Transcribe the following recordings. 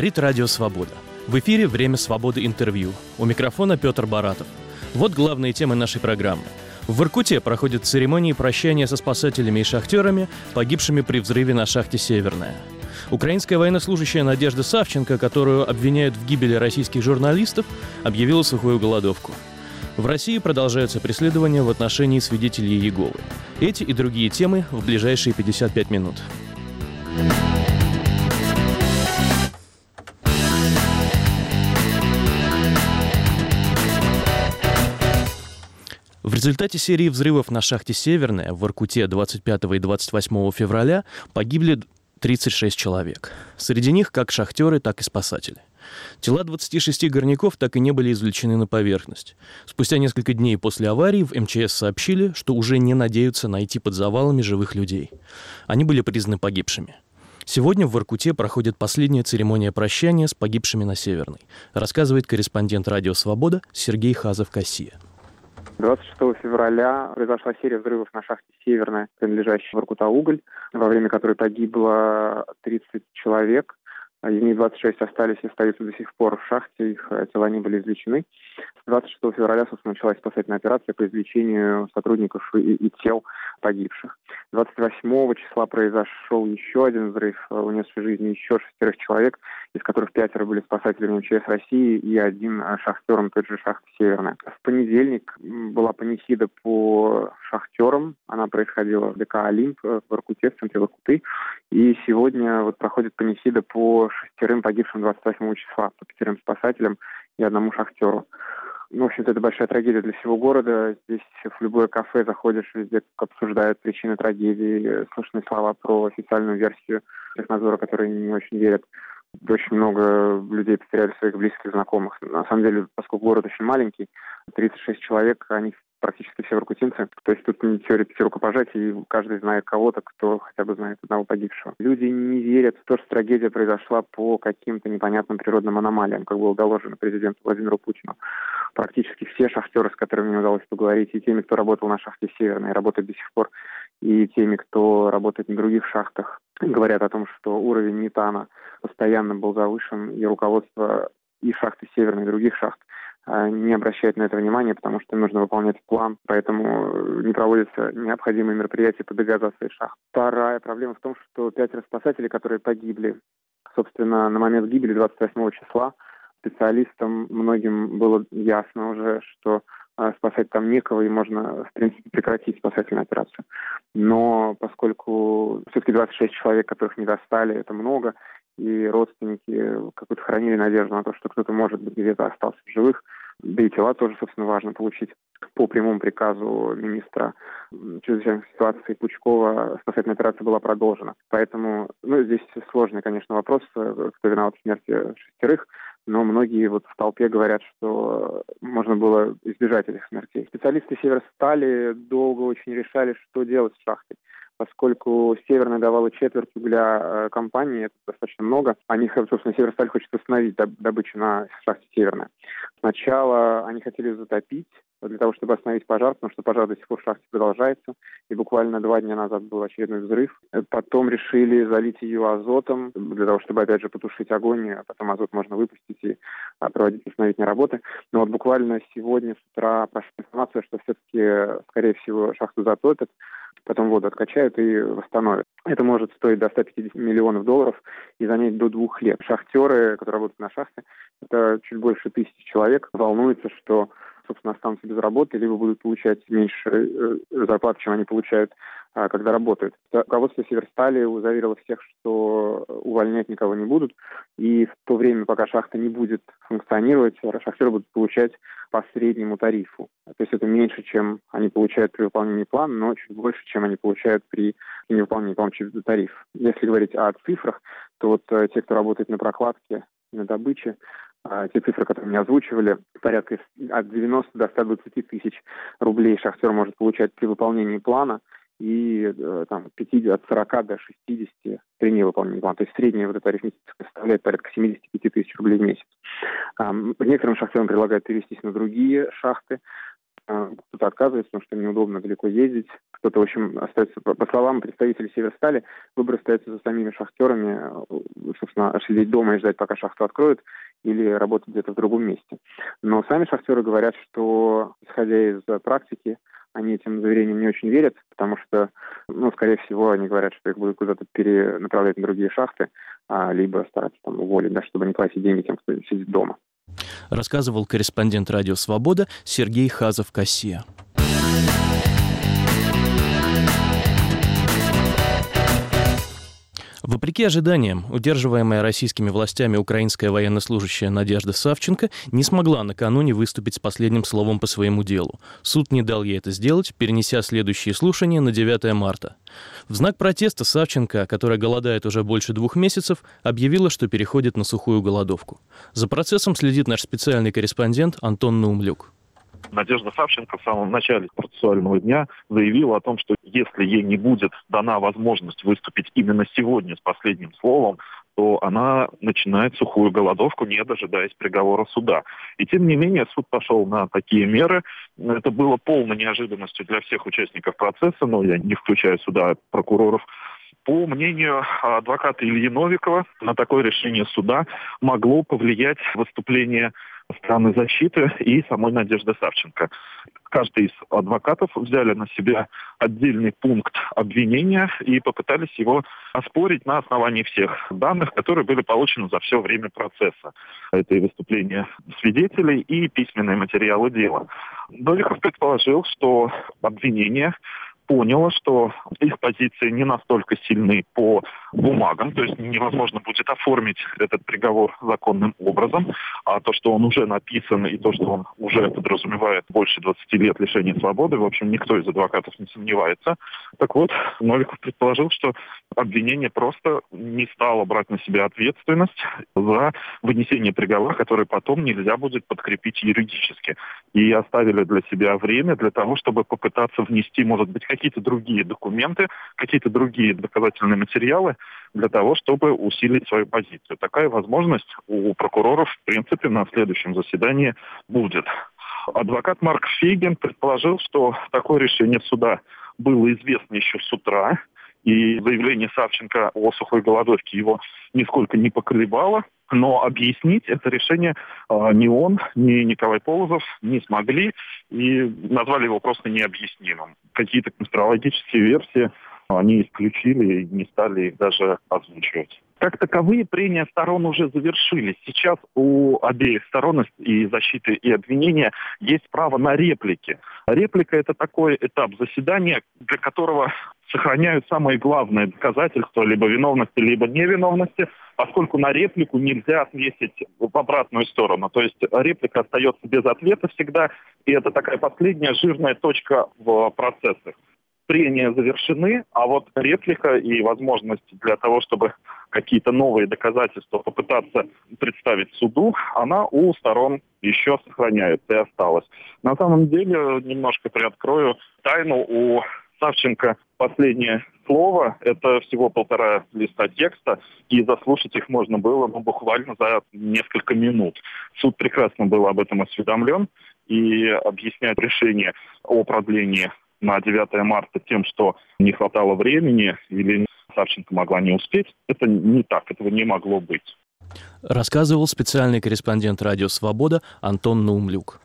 Говорит Радио Свобода. В эфире «Время свободы» интервью. У микрофона Петр Баратов. Вот главные темы нашей программы. В Воркуте проходят церемонии прощания со спасателями и шахтерами, погибшими при взрыве на шахте «Северная». Украинская военнослужащая Надежда Савченко, которую обвиняют в гибели российских журналистов, объявила сухую голодовку. В России продолжаются преследования в отношении свидетелей Иеговы. Эти и другие темы в ближайшие 55 минут. В результате серии взрывов на шахте «Северная» в Воркуте 25 и 28 февраля погибли 36 человек. Среди них как шахтеры, так и спасатели. Тела 26 горняков так и не были извлечены на поверхность. Спустя несколько дней после аварии в МЧС сообщили, что уже не надеются найти под завалами живых людей. Они были признаны погибшими. Сегодня в Воркуте проходит последняя церемония прощания с погибшими на Северной, рассказывает корреспондент «Радио Свобода» Сергей Хазов-Кассия. 26 февраля произошла серия взрывов на шахте «Северная», принадлежащей Воркута-Уголь, во время которой погибло 30 человек. Из них 26 остались и остаются до сих пор в шахте, их тела не были извлечены. 26 февраля, собственно, началась спасательная операция по извлечению сотрудников и тел погибших. 28 числа произошел еще один взрыв, унесший жизни еще 6 человек, из которых 5 были спасателями МЧС России и 1 шахтером той же шахты «Северная». В понедельник была панихида по шахтерам. Она происходила в ДК «Олимп» в Воркуте, в центре Воркуты. И сегодня проходит панихида по 6 погибшим 28 числа, по 5 спасателям и 1 шахтеру. В общем-то, это большая трагедия для всего города. Здесь в любое кафе заходишь, везде обсуждают причины трагедии. Слышны слова про официальную версию технадзора, которые не очень верят. Очень много людей потеряли своих близких, знакомых. На самом деле, поскольку город очень маленький, 36 человек, они практически все воркутинцы. То есть тут не теория 5 рукопожатий, и каждый знает кого-то, кто хотя бы знает одного погибшего. Люди не верят в то, что трагедия произошла по каким-то непонятным природным аномалиям, как было доложено президенту Владимиру Путину. Практически все шахтеры, с которыми мне удалось поговорить, и теми, кто работал на шахте «Северной», и работает до сих пор, и теми, кто работает на других шахтах, говорят о том, что уровень метана постоянно был завышен, и руководство и шахты «Северной», и других шахт не обращает на это внимания, потому что им нужно выполнять план, поэтому не проводятся необходимые мероприятия по дегазации шахт. Вторая проблема в том, что 5 спасателей, которые погибли, собственно, на момент гибели 28 числа, специалистам многим было ясно уже, что спасать там некого, и можно, в принципе, прекратить спасательную операцию. Но поскольку все-таки 26 человек, которых не достали, это много, и родственники как-то хранили надежду на то, что кто-то, может быть, где-то остался в живых, да и тела тоже, собственно, важно получить. По прямому приказу министра чрезвычайных ситуаций Пучкова спасательная операция была продолжена. Поэтому, здесь сложный, конечно, вопрос, кто виноват в смерти 6, но многие в толпе говорят, что можно было избежать этих смертей. Специалисты Северстали долго очень решали, что делать с шахтой. Поскольку «Северная» давала четверть угля компании, это достаточно много, собственно, «Северсталь» хочет восстановить добычу на шахте «Северная». Сначала они хотели ее затопить, для того, чтобы остановить пожар, потому что пожар до сих пор в шахте продолжается, и буквально 2 дня назад был очередной взрыв. Потом решили залить ее азотом, для того, чтобы, опять же, потушить огонь, а потом азот можно выпустить и проводить восстановительные работы. Но буквально сегодня с утра прошла информация, что все-таки, скорее всего, шахту затопят, потом воду откачают и восстановят. Это может стоить до 150 миллионов долларов и занять до 2 лет. Шахтеры, которые работают на шахте, это чуть больше 1000 человек, волнуются, что, собственно, останутся без работы, либо будут получать меньше зарплаты, чем они получают, когда работают. Руководство Северстали заверило всех, что увольнять никого не будут, и в то время, пока шахта не будет функционировать, шахтеры будут получать по среднему тарифу. То есть это меньше, чем они получают при выполнении плана, но чуть больше, чем они получают при невыполнении плана через тариф. Если говорить о цифрах, то те, кто работает на прокладке, на добыче, те цифры, которые мне озвучивали, порядка от 90 до 120 тысяч рублей шахтер может получать при выполнении плана, и от 40 до 60 при невыполнении плана. То есть средняя эта арифметика составляет порядка 75 тысяч рублей в месяц. Некоторым шахтерам предлагают перевестись на другие шахты, кто-то отказывается, потому что неудобно далеко ездить, кто-то, в общем, остается, по словам представителей Северстали, выбор остается за самими шахтерами, собственно, сидеть дома и ждать, пока шахту откроют, или работать где-то в другом месте. Но сами шахтеры говорят, что, исходя из практики, они этим заверениям не очень верят, потому что, скорее всего, они говорят, что их будут куда-то перенаправлять на другие шахты, либо стараться там уволить, чтобы не платить деньги тем, кто сидит дома. Рассказывал корреспондент «Радио Свобода» Сергей Хазов-Кассия. Вопреки ожиданиям, удерживаемая российскими властями украинская военнослужащая Надежда Савченко не смогла накануне выступить с последним словом по своему делу. Суд не дал ей это сделать, перенеся следующие слушания на 9 марта. В знак протеста Савченко, которая голодает уже больше 2 месяцев, объявила, что переходит на сухую голодовку. За процессом следит наш специальный корреспондент Антон Наумлюк. Надежда Савченко в самом начале процессуального дня заявила о том, что если ей не будет дана возможность выступить именно сегодня с последним словом, то она начинает сухую голодовку, не дожидаясь приговора суда. И тем не менее суд пошел на такие меры. Это было полной неожиданностью для всех участников процесса, но я не включаю сюда прокуроров. По мнению адвоката Ильи Новикова, на такое решение суда могло повлиять выступление стороны защиты и самой Надежды Савченко. Каждый из адвокатов взяли на себя отдельный пункт обвинения и попытались его оспорить на основании всех данных, которые были получены за все время процесса. Это и выступления свидетелей, и письменные материалы дела. Новиков предположил, что обвинение поняло, что их позиции не настолько сильны по бумагам, то есть невозможно будет оформить этот приговор законным образом, а то, что он уже написан и то, что он уже подразумевает больше 20 лет лишения свободы, в общем, никто из адвокатов не сомневается. Так вот, Новиков предположил, что обвинение просто не стало брать на себя ответственность за вынесение приговора, который потом нельзя будет подкрепить юридически. И оставили для себя время для того, чтобы попытаться внести, может быть, какие-то другие документы, какие-то другие доказательные материалы для того, чтобы усилить свою позицию. Такая возможность у прокуроров, в принципе, на следующем заседании будет. Адвокат Марк Фейгин предположил, что такое решение суда было известно еще с утра, и заявление Савченко о сухой голодовке его нисколько не поколебало, но объяснить это решение ни он, ни Николай Полозов не смогли и назвали его просто необъяснимым. Какие-то конспирологические версии они исключили и не стали их даже озвучивать. Как таковые прения сторон уже завершились. Сейчас у обеих сторон, и защиты, и обвинения, есть право на реплики. Реплика – это такой этап заседания, для которого сохраняют самые главные доказательства либо виновности, либо невиновности, поскольку на реплику нельзя ответить в обратную сторону. То есть реплика остается без ответа всегда, и это такая последняя жирная точка в процессах. Прения завершены, а вот реплика и возможность для того, чтобы какие-то новые доказательства попытаться представить суду, она у сторон еще сохраняется и осталась. На самом деле, немножко приоткрою тайну, у Савченко последнее слово, это всего 1,5 листа текста, и заслушать их можно было буквально за несколько минут. Суд прекрасно был об этом осведомлен и объясняет решение о продлении на 9 марта тем, что не хватало времени или Савченко могла не успеть. Это не так, этого не могло быть. Рассказывал специальный корреспондент «Радио Свобода» Антон Наумлюк.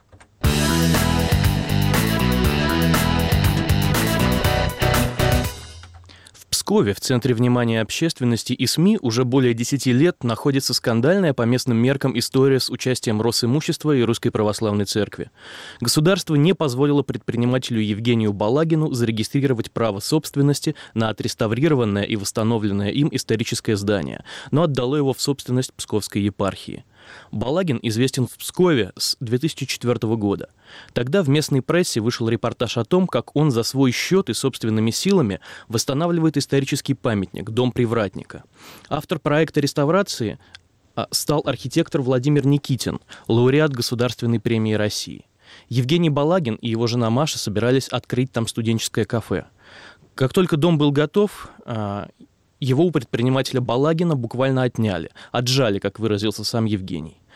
В Пскове, в центре внимания общественности и СМИ, уже более 10 лет находится скандальная по местным меркам история с участием Росимущества и Русской Православной Церкви. Государство не позволило предпринимателю Евгению Балагину зарегистрировать право собственности на отреставрированное и восстановленное им историческое здание, но отдало его в собственность Псковской епархии. Балагин известен в Пскове с 2004 года. Тогда в местной прессе вышел репортаж о том, как он за свой счет и собственными силами восстанавливает исторический памятник «Дом привратника». Автор проекта реставрации стал архитектор Владимир Никитин, лауреат Государственной премии России. Евгений Балагин и его жена Маша собирались открыть там студенческое кафе. Как только дом был готов, его у предпринимателя Балагина буквально отняли, отжали, как выразился сам Евгений.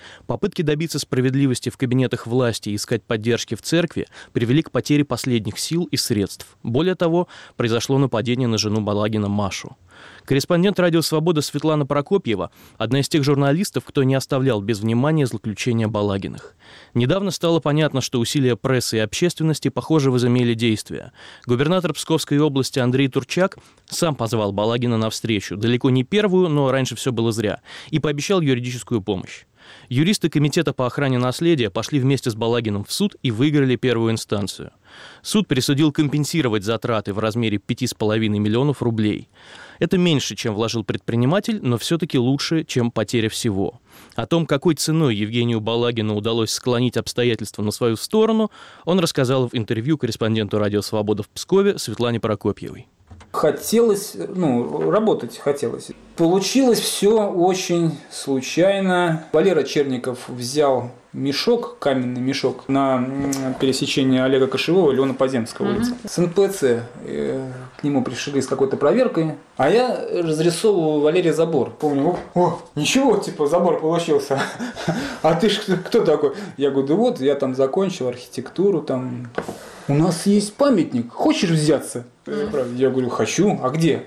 Попытки добиться справедливости в кабинетах власти и искать поддержки в церкви привели к потере последних сил и средств. Более того, произошло нападение на жену Балагина Машу. Корреспондент «Радио Свобода» Светлана Прокопьева – одна из тех журналистов, кто не оставлял без внимания злоключения Балагиных. Недавно стало понятно, что усилия прессы и общественности, похоже, возымели действия. Губернатор Псковской области Андрей Турчак сам позвал Балагина на встречу, далеко не первую, но раньше все было зря, и пообещал юридическую помощь. Юристы Комитета по охране наследия пошли вместе с Балагиным в суд и выиграли первую инстанцию. Суд присудил компенсировать затраты в размере 5,5 миллионов рублей. Это меньше, чем вложил предприниматель, но все-таки лучше, чем потеря всего. О том, какой ценой Евгению Балагину удалось склонить обстоятельства на свою сторону, он рассказал в интервью корреспонденту «Радио Свобода» в Пскове Светлане Прокопьевой. Хотелось, работать хотелось. Получилось все очень случайно. Валера Черников взял мешок, каменный мешок, на пересечении Олега Кошевого и Леона Поземского улицы. С НПЦ к нему пришли с какой-то проверкой, а я разрисовывал Валерия забор. Помню, ничего, забор получился. А ты ж кто такой? Я говорю, да вот, я там закончил архитектуру, там... У нас есть памятник, хочешь взяться? Я говорю, хочу, а где?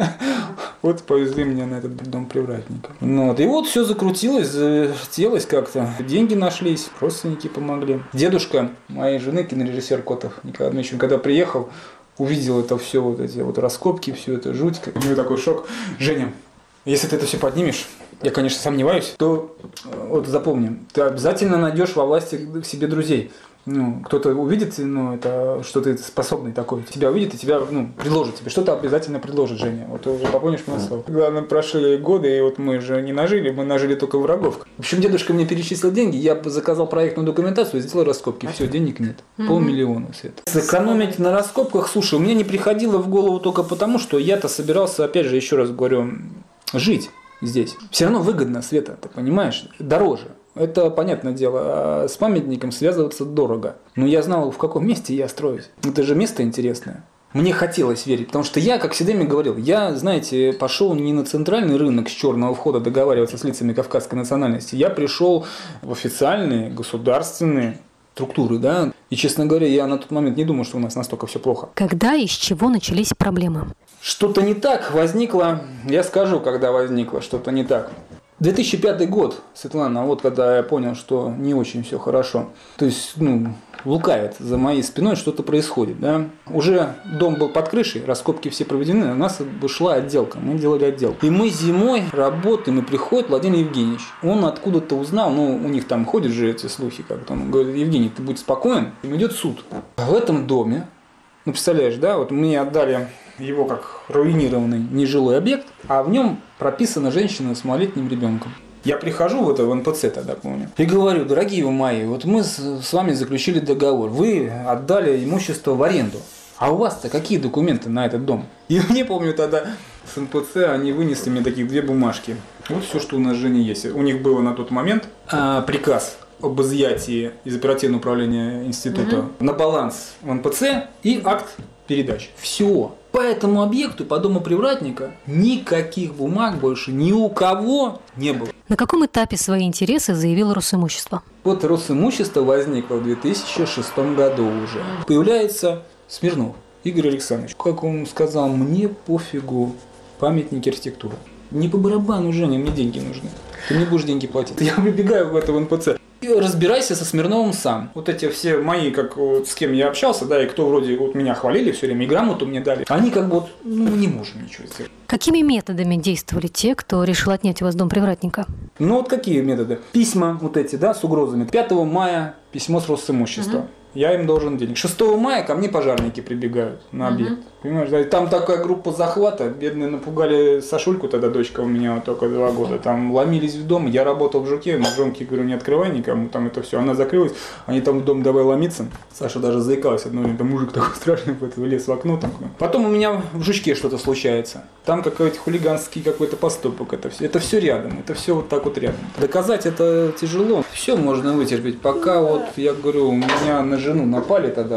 Вот повезли меня на этот дом привратника. И вот все закрутилось, завертелось как-то. Деньги нашлись, родственники помогли. Дедушка моей жены, кинорежиссер Котов Николай Дмитриевич, когда приехал, увидел это все, вот эти вот раскопки, все это жуть. У него такой шок. Женя, если ты это все поднимешь, я, конечно, сомневаюсь, то вот запомни, ты обязательно найдешь во власти к себе друзей. Кто-то увидит, это, что ты способный такой, тебя увидит и тебя, предложит тебе, что-то обязательно предложит, Женя. Вот уже попомнишь мое слово. Главное, прошли годы, и вот мы же не нажили, мы нажили только врагов. В общем, дедушка мне перечислил деньги, я заказал проектную документацию, сделал раскопки, все, денег нет. 500 000, Света. Сэкономить на раскопках, слушай, мне не приходило в голову только потому, что я-то собирался, опять же, еще раз говорю, жить здесь. Все равно выгодно, Света, ты понимаешь, дороже. Это понятное дело, а с памятником связываться дорого. Но я знал, в каком месте я строюсь. Это же место интересное. Мне хотелось верить, потому что я, как всегда мне говорил, я, знаете, пошел не на центральный рынок с черного входа договариваться с лицами кавказской национальности. Я пришел в официальные государственные структуры, да. И, честно говоря, я на тот момент не думал, что у нас настолько все плохо. Когда и с чего начались проблемы? Что-то не так возникло, я скажу, когда возникло что-то не так. 2005 год, Светлана, вот когда я понял, что не очень все хорошо. То есть, лукавит за моей спиной, что-то происходит. Да? Уже дом был под крышей, раскопки все проведены, у нас шла отделка, мы делали отделку. И мы зимой работаем, и приходит Владимир Евгеньевич. Он откуда-то узнал, у них там ходят же эти слухи, как-то. Он говорит, Евгений, ты будь спокоен, идет суд. В этом доме, представляешь, да, вот мне отдали его как руинированный нежилой объект, а в нем прописана женщина с малолетним ребенком. Я прихожу в НПЦ тогда, помню, и говорю, дорогие вы мои, вот мы с вами заключили договор, вы отдали имущество в аренду, а у вас-то какие документы на этот дом? И мне, помню, тогда с НПЦ они вынесли мне такие 2 бумажки. Вот все, что у нас с Женей есть. У них было на тот момент приказ об изъятии из оперативного управления института на баланс в НПЦ и акт передач. Все. По этому объекту, по дому привратника, никаких бумаг больше ни у кого не было. На каком этапе свои интересы заявил Росимущество? Вот Росимущество возникло в 2006 году уже. Появляется Смирнов Игорь Александрович. Как он сказал, мне пофигу, памятники архитектуры. Не по барабану, Женя, мне деньги нужны. Ты мне будешь деньги платить. Я выбегаю в это НПЦ. И разбирайся со Смирновым сам. Вот эти все мои, с кем я общался, да, и кто вроде меня хвалили все время, и грамоту мне дали, они не можем ничего сделать. Какими методами действовали те, кто решил отнять у вас дом привратника? Какие методы? Письма эти, да, с угрозами. 5 мая письмо с Росимущества. Я им должен денег. 6 мая ко мне пожарники прибегают на объект. Понимаешь, да? Там такая группа захвата, бедные напугали Сашульку, тогда дочка у меня только 2 года. Там ломились в дом, я работал в Жуке, на Жонке, говорю, не открывай никому, там это все. Она закрылась, они там в дом давай ломиться. Саша даже заикалась одно время, там мужик такой страшный, влез в окно. Там. Потом у меня в Жучке что-то случается. Там какой-то хулиганский какой-то поступок, это все рядом, это все вот так вот рядом. Доказать это тяжело, все можно вытерпеть, пока я говорю, у меня на жену напали тогда,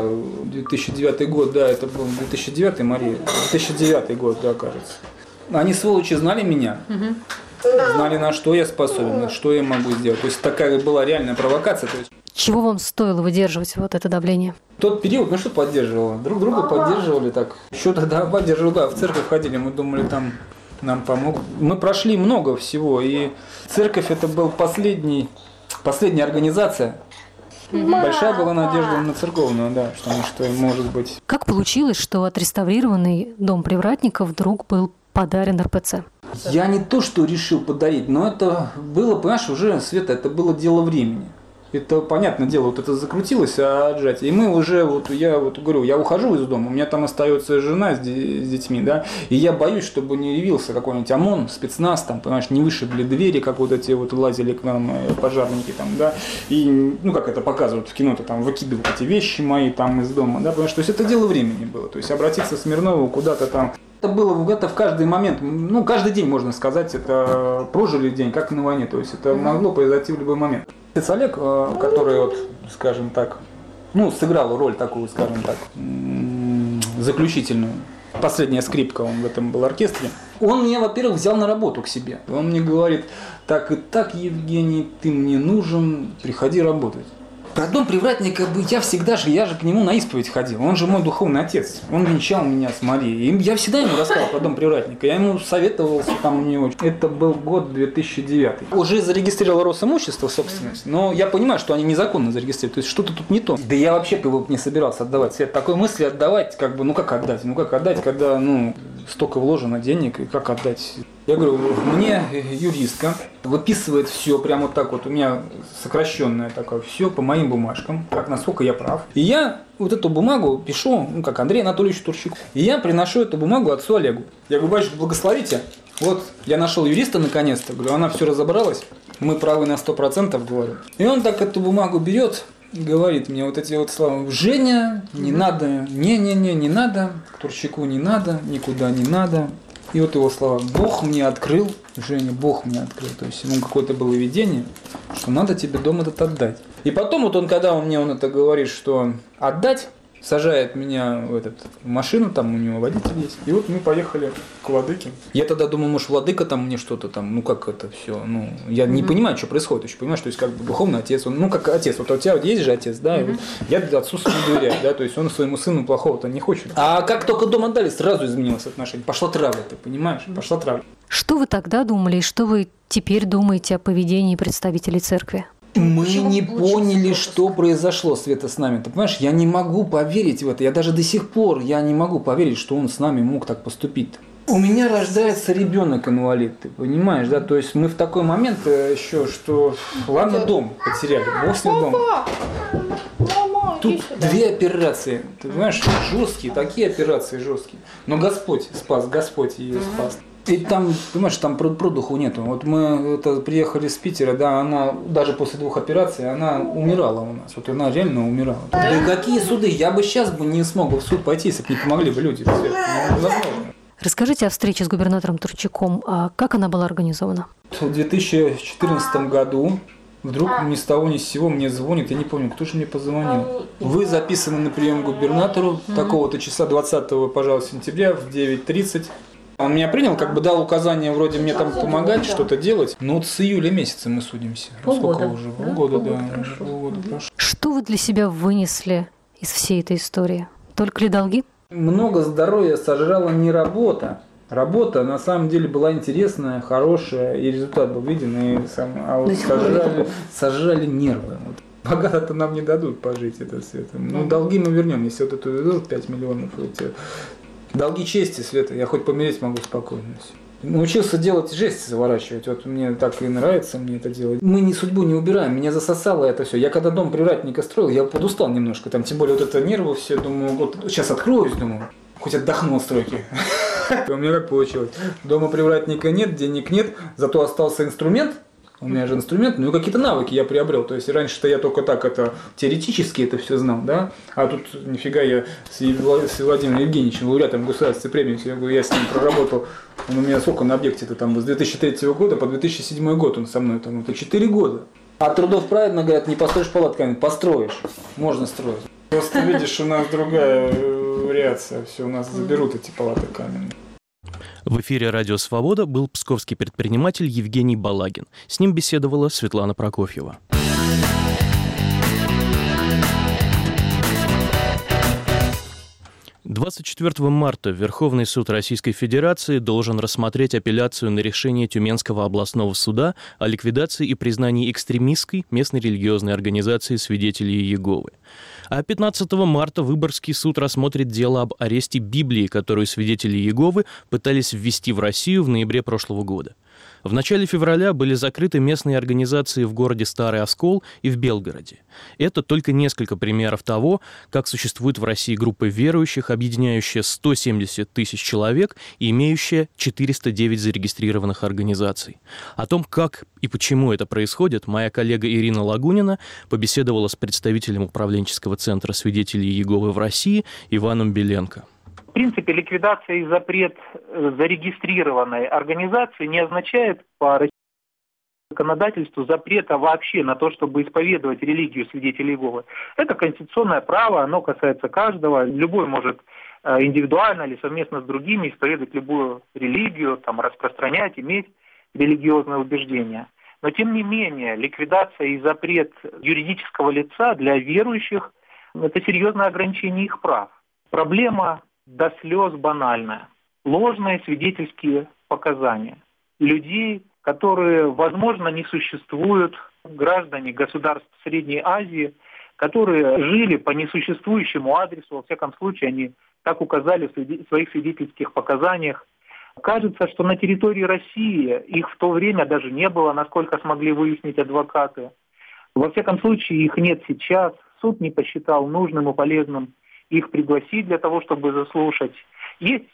2009 год, да, это был 2009, Мария, 2009 год, да, кажется. Они, сволочи, знали меня. знали, на что я способен, на что я могу сделать. То есть такая была реальная провокация. То есть Чего вам стоило выдерживать вот это давление? тот период, что поддерживало? Друг друга поддерживали так. Еще тогда поддерживали, да, в церковь ходили, мы думали, там нам помогут. Мы прошли много всего, и церковь это был последняя организация. Большая была надежда на церковную, да, что может быть. Как получилось, что отреставрированный дом привратника вдруг был подарен РПЦ? Я не то, что решил подарить, но это было, понимаешь, уже, Света, это было дело времени. Это, понятное дело, вот это закрутилось, отжатие. И мы уже, я говорю, я ухожу из дома, у меня там остается жена с детьми, да, и я боюсь, чтобы не явился какой-нибудь ОМОН, спецназ, там, понимаешь, не вышибли двери, как вот эти лазили к нам пожарники, там, да, и, как это показывают в кино, то там выкидывают эти вещи мои там из дома, да, понимаешь, то есть это дело времени было, то есть обратиться к Смирнову куда-то там. Это было в каждый момент, каждый день, можно сказать, это прожили день, как на войне, то есть это могло произойти в любой момент. Олег, который, скажем так, сыграл роль такую, скажем так, заключительную, последняя скрипка, он в этом был оркестре, он меня, во-первых, взял на работу к себе. Он мне говорит, так и так, Евгений, ты мне нужен, приходи работать. Про дом привратника я же к нему на исповедь ходил, он же мой духовный отец, он венчал меня с Марией, и я всегда ему рассказывал про дом привратника, я ему советовался там у него. Это был год 2009. Уже зарегистрировал Росимущество, собственность, но я понимаю, что они незаконно зарегистрировали, то есть что-то тут не то. Да я вообще его не собирался отдавать, Свет, такой мысли отдавать, как отдать, когда, столько вложено денег, и как отдать. Я говорю, мне юристка выписывает все прямо так у меня сокращенное такое, все по моим бумажкам, как насколько я прав. И я эту бумагу пишу, как Андрей Анатольевич Турчаку. И я приношу эту бумагу отцу Олегу. Я говорю, батюшка, благословите. Я нашел юриста наконец-то, говорю, она все разобралась, мы правы на 100%, говорю. И он так эту бумагу берет, говорит мне эти слова, Женя, не надо, не надо, к Турчаку не надо, никуда не надо. И его слова, Бог мне открыл, Женя, Бог мне открыл. То есть ему какое-то было видение, что надо тебе дом этот отдать. И потом когда он мне это говорит, что отдать, сажает меня в машину, там у него водитель есть. И мы поехали к владыке. Я тогда думал, может, владыка там мне что-то там, как это все. Я не понимаю, что происходит. Еще понимаешь, то есть духовный отец, он, как отец. У тебя есть же отец, да, и я отцу своему доверяю, да, то есть он своему сыну плохого-то не хочет. А как только дом отдали, сразу изменилось отношение. Пошла травля, ты понимаешь? Пошла травля. Что вы тогда думали и что вы теперь думаете о поведении представителей церкви? Мы не поняли, что произошло, Света, с нами. Ты понимаешь, я не могу поверить в это. Я даже до сих пор не могу поверить, что он с нами мог так поступить. У меня рождается ребенок-инвалид, ты понимаешь, да? То есть мы в такой момент еще, что ладно, дом потеряли, бог с ним дом. Тут 2 операции, ты понимаешь, жесткие, такие операции жесткие. Но Господь спас, Господь ее спас. И там, понимаешь, там продуху нету. Мы приехали с Питера, да, она даже после 2 операций, она умирала у нас. Она реально умирала. Да какие суды? Я бы сейчас не смог в суд пойти, если бы не помогли бы люди. Расскажите о встрече с губернатором Турчаком. А как она была организована? В 2014 году вдруг ни с того ни с сего мне звонит, я не помню, кто же мне позвонил. Вы записаны на прием к губернатору такого-то числа 20, пожалуйста, сентября в 9:30. Он меня принял, дал указание вроде мне там помогать, что-то делать. Но с июля месяца мы судимся. Сколько уже? Полгода, да. Полгода прошло. Что вы для себя вынесли из всей этой истории? Только ли долги? Много здоровья сожрала не работа. Работа на самом деле была интересная, хорошая, и результат был виден. Сожрали нервы. Богато-то нам не дадут пожить это все. Долги мы вернем, если эту ведут 5 миллионов. Долги чести, Света, я хоть помереть могу спокойно. Научился делать жести, заворачивать. Мне так и нравится мне это делать. Мы судьбу не убираем, меня засосало это все. Я когда дом привратника строил, я подустал немножко. Тем более это нервы все, думаю, сейчас откроюсь, думаю, хоть отдохну от стройки. У меня как получилось? Дома привратника нет, денег нет, зато остался инструмент. У меня же инструмент, и какие-то навыки я приобрел. То есть раньше-то я только так теоретически это все знал, да? А тут нифига я с Владимиром Евгеньевичем, лауреатом государственной премии, я с ним проработал. Он у меня сколько на объекте-то там с 2003 года по 2007 год он со мной это 4 года. А трудов правильно говорят, не построишь палатками, построишь. Можно строить. Просто видишь, у нас другая вариация, все, у нас заберут эти палаты каменные. В эфире «Радио Свобода» был псковский предприниматель Евгений Балагин. С ним беседовала Светлана Прокофьева. 24 марта Верховный суд Российской Федерации должен рассмотреть апелляцию на решение Тюменского областного суда о ликвидации и признании экстремистской местной религиозной организации «Свидетели Иеговы». А 15 марта Выборгский суд рассмотрит дело об аресте Библии, которую «Свидетели Иеговы» пытались ввести в Россию в ноябре прошлого года. В начале февраля были закрыты местные организации в городе Старый Оскол и в Белгороде. Это только несколько примеров того, как существует в России группа верующих, объединяющая 170 тысяч человек и имеющая 409 зарегистрированных организаций. О том, как и почему это происходит, моя коллега Ирина Лагунина побеседовала с представителем управленческого центра «Свидетелей Иеговы» в России Иваном Беленко. В принципе, ликвидация и запрет зарегистрированной организации не означает по российскому законодательству запрета вообще на то, чтобы исповедовать религию свидетелей Иеговы. Это конституционное право, оно касается каждого. Любой может индивидуально или совместно с другими исповедовать любую религию, распространять, иметь религиозные убеждения. Но тем не менее, ликвидация и запрет юридического лица для верующих – это серьезное ограничение их прав. Проблема до слез банальная. Ложные свидетельские показания людей, которые, возможно, не существуют, граждане государств Средней Азии, которые жили по несуществующему адресу, во всяком случае, они так указали в своих свидетельских показаниях. Кажется, что на территории России их в то время даже не было, насколько смогли выяснить адвокаты. Во всяком случае, их нет сейчас. Суд не посчитал нужным и полезным их пригласить для того, чтобы заслушать. Есть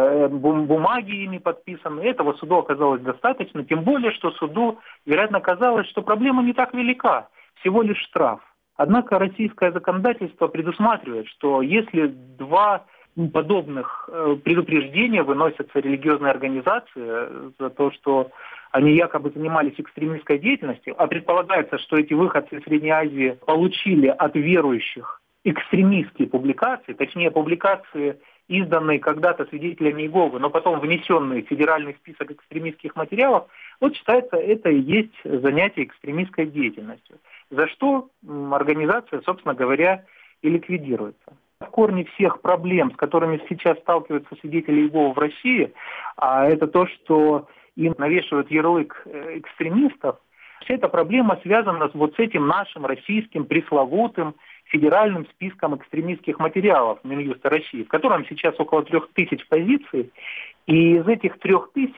бумаги ими подписаны, этого суду оказалось достаточно, тем более, что суду, вероятно, казалось, что проблема не так велика, всего лишь штраф. Однако российское законодательство предусматривает, что если два подобных предупреждения выносятся религиозные организации за то, что они якобы занимались экстремистской деятельностью, а предполагается, что эти выходцы из Средней Азии получили от верующих экстремистские публикации, точнее публикации, изданные когда-то свидетелями Иеговы, но потом внесенные в федеральный список экстремистских материалов, вот считается, это и есть занятие экстремистской деятельностью, за что организация, собственно говоря, и ликвидируется. В корне всех проблем, с которыми сейчас сталкиваются свидетели Иеговы в России, а это то, что им навешивают ярлык экстремистов, вся эта проблема связана с этим нашим российским пресловутым федеральным списком экстремистских материалов Минюста России, в котором сейчас около 3000 позиций, и из этих 3000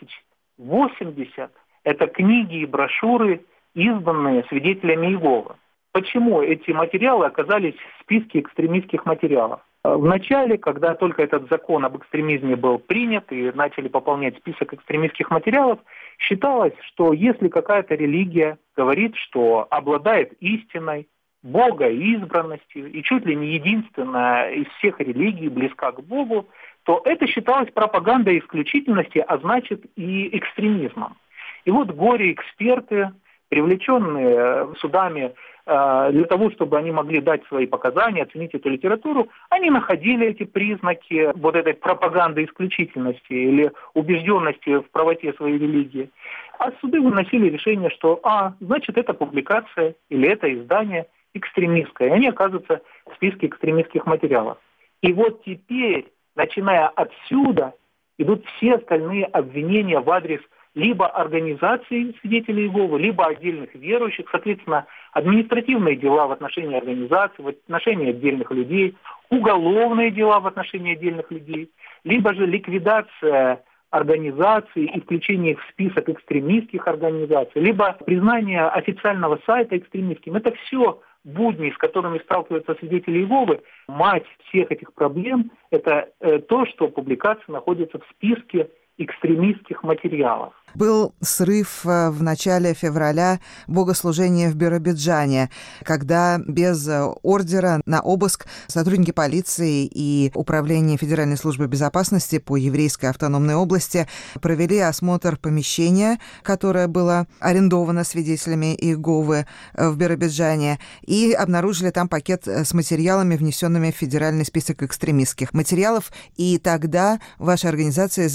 80 – это книги и брошюры, изданные свидетелями Иеговы. Почему эти материалы оказались в списке экстремистских материалов? В начале, когда только этот закон об экстремизме был принят и начали пополнять список экстремистских материалов, считалось, что если какая-то религия говорит, что обладает истиной, Бога избранностью и чуть ли не единственная из всех религий близка к Богу, то это считалось пропагандой исключительности, а значит и экстремизмом. И вот горе-эксперты, привлеченные судами для того, чтобы они могли дать свои показания, оценить эту литературу, они находили эти признаки этой пропаганды исключительности или убежденности в правоте своей религии. А суды выносили решение, что значит, это публикация или это издание экстремистское, и они оказываются в списке экстремистских материалов. И вот теперь, начиная отсюда, идут все остальные обвинения в адрес либо организаций свидетелей Иеговы, либо отдельных верующих, соответственно, административные дела в отношении организаций, в отношении отдельных людей, уголовные дела в отношении отдельных людей, либо же ликвидация организаций и включение их в список экстремистских организаций, либо признание официального сайта экстремистским. Это все будни, с которыми сталкиваются свидетели Иеговы. Мать всех этих проблем – это то, что публикация находится в списке экстремистских материалов. Был срыв в начале февраля богослужения в Биробиджане, когда без ордера на обыск сотрудники полиции и Управления Федеральной службы безопасности по Еврейской автономной области провели осмотр помещения, которое было арендовано свидетелями Иеговы в Биробиджане, и обнаружили там пакет с материалами, внесенными в федеральный список экстремистских материалов. И тогда ваша организация заявила о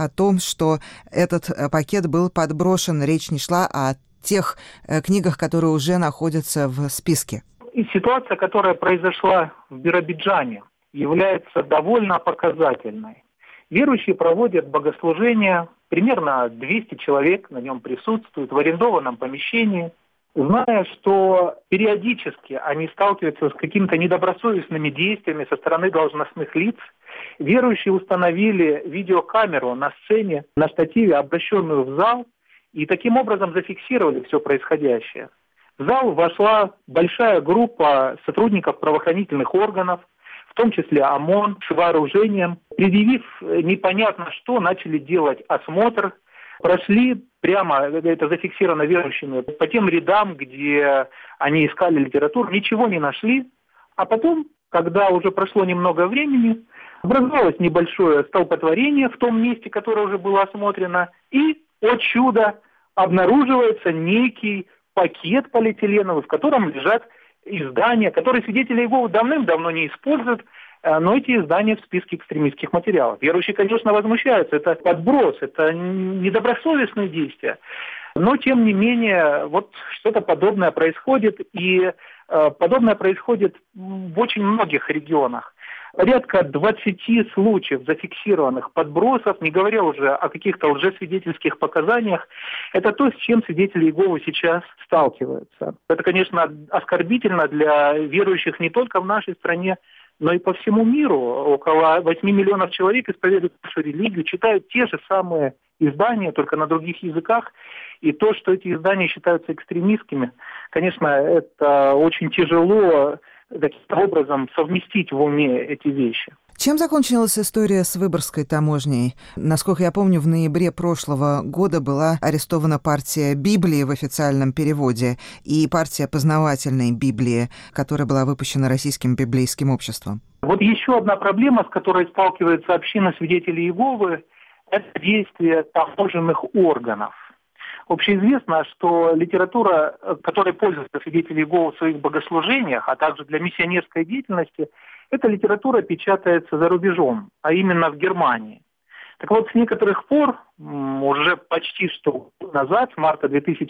о том, что этот пакет был подброшен, речь не шла о тех книгах, которые уже находятся в списке. И ситуация, которая произошла в Биробиджане, является довольно показательной. Верующие проводят богослужение, примерно 200 человек на нем присутствуют в арендованном помещении, зная, что периодически они сталкиваются с какими-то недобросовестными действиями со стороны должностных лиц. Верующие установили видеокамеру на сцене, на штативе, обращенную в зал, и таким образом зафиксировали все происходящее. В зал вошла большая группа сотрудников правоохранительных органов, в том числе ОМОН, с вооружением. Предъявив непонятно что, начали делать осмотр, прошли прямо, это зафиксировано верующими, по тем рядам, где они искали литературу, ничего не нашли. А потом, когда уже прошло немного времени, образовалось небольшое столпотворение в том месте, которое уже было осмотрено, и, о чудо, обнаруживается некий пакет полиэтиленовый, в котором лежат издания, которые свидетели Иеговы давным-давно не используют, но эти издания в списке экстремистских материалов. Верующие, конечно, возмущаются. Это подброс, это недобросовестные действия. Но, тем не менее, вот что-то подобное происходит, и подобное происходит в очень многих регионах. Порядка 20 случаев зафиксированных подбросов, не говоря уже о каких-то лжесвидетельских показаниях, это то, с чем свидетели Иеговы сейчас сталкиваются. Это, конечно, оскорбительно для верующих не только в нашей стране, но и по всему миру. Около 8 миллионов человек исповедуют нашу религию, читают те же самые издания, только на других языках. И то, что эти издания считаются экстремистскими, конечно, это очень тяжело таким образом совместить в уме эти вещи. Чем закончилась история с Выборгской таможней? Насколько я помню, в ноябре прошлого года была арестована партия Библии в официальном переводе и партия познавательной Библии, которая была выпущена Российским библейским обществом. Вот еще одна проблема, с которой сталкивается община свидетелей Иеговы, это действие таможенных органов. Общеизвестно, что литература, которой пользуются свидетели Иеговы в своих богослужениях, а также для миссионерской деятельности, эта литература печатается за рубежом, а именно в Германии. Так вот, с некоторых пор, уже почти что назад, с марта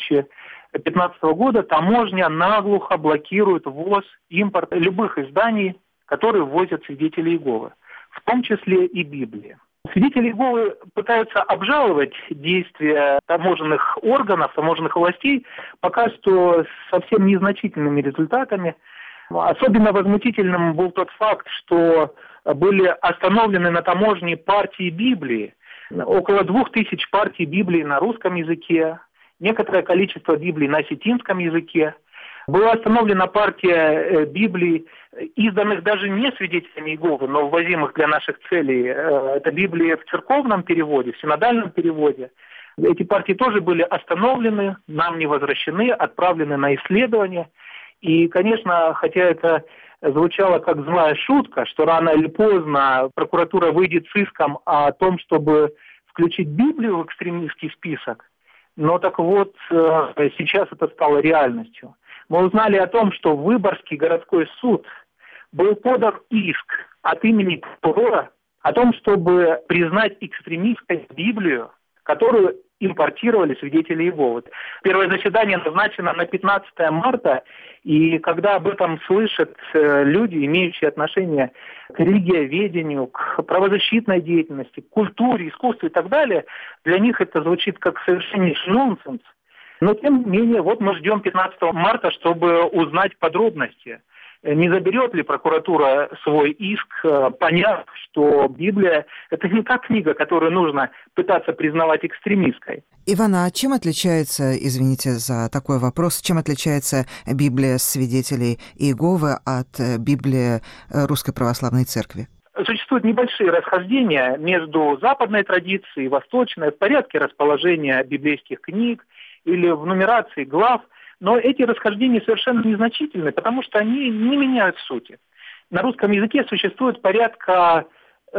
2015 года, таможня наглухо блокирует ввоз, импорт любых изданий, которые ввозят свидетели Иеговы, в том числе и Библии. Свидетели Иеговы пытаются обжаловать действия таможенных органов, таможенных властей, пока что с совсем незначительными результатами. Особенно возмутительным был тот факт, что были остановлены на таможне партии Библии. Около 2000 партий Библии на русском языке, некоторое количество Библий на осетинском языке. Была остановлена партия Библий, изданных даже не свидетелями Иеговы, но ввозимых для наших целей. Это Библия в церковном переводе, в синодальном переводе. Эти партии тоже были остановлены, нам не возвращены, отправлены на исследование. И, конечно, хотя это звучало как злая шутка, что рано или поздно прокуратура выйдет с иском о том, чтобы включить Библию в экстремистский список, но так вот, сейчас это стало реальностью. Мы узнали о том, что в Выборгский городской суд был подан иск от имени прокурора о том, чтобы признать экстремистской Библию, которую импортировали свидетели Иеговы. Первое заседание назначено на 15 марта, и когда об этом слышат люди, имеющие отношение к религиоведению, к правозащитной деятельности, к культуре, искусству и так далее, для них это звучит как совершеннейший нонсенс. Но, тем не менее, вот мы ждем 15 марта, чтобы узнать подробности. Не заберет ли прокуратура свой иск, поняв, что Библия – это не та книга, которую нужно пытаться признавать экстремистской. Ивана, а чем отличается, извините за такой вопрос, чем отличается Библия свидетелей Иеговы от Библии Русской Православной Церкви? Существуют небольшие расхождения между западной традицией и восточной в порядке расположения библейских книг или в нумерации глав. Но эти расхождения совершенно незначительны, потому что они не меняют сути. На русском языке существует порядка